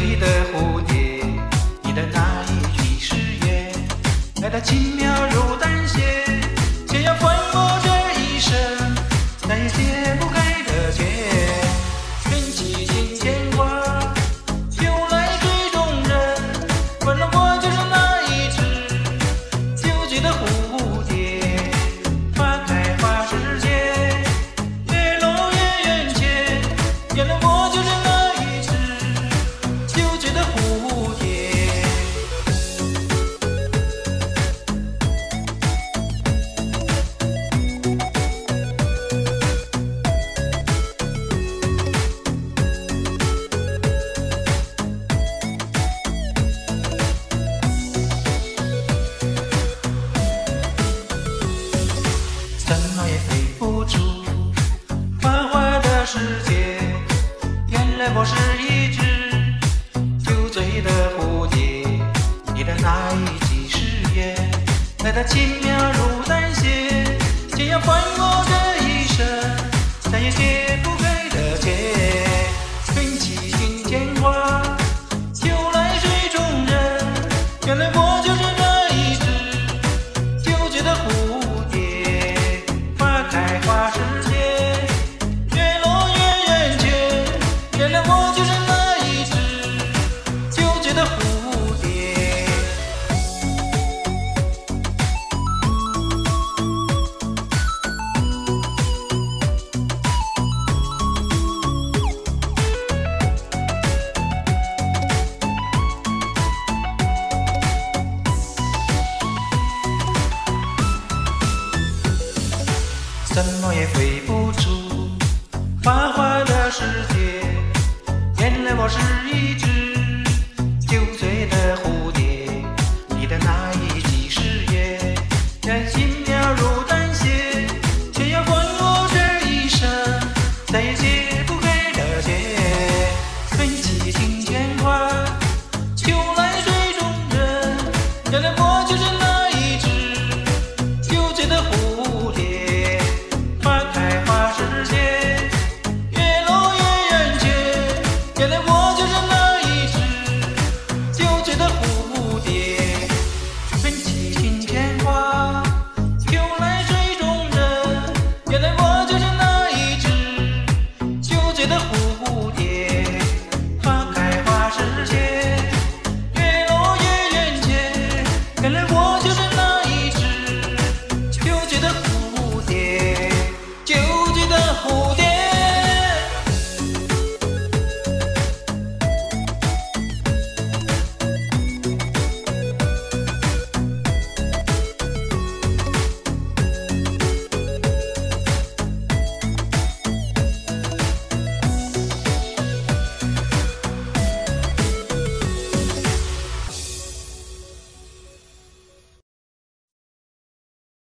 嘴的蝴蝶，你的那一句誓言，来得轻描如淡写，想要还我这一生，再也解不开的结。缘起心牵挂，由来水中人，反正我就是那一只纠结的蝴蝶。花开花时节，月落月圆前，原来我就是那一只纠结的蝴蝶。怎么也飞不出花花的世界，原来我是一只酒醉的蝴蝶。你的那一句誓言，来得轻描如淡写，想要还我这一生，再也解不开的结。缘起心牵挂，由来水中人，原来我就是那一只纠结的蝴蝶。花开花时节，月落月圆前，原来我就是那一只纠结的蝴蝶。怎么也飞不出花花的世界，原来我是一只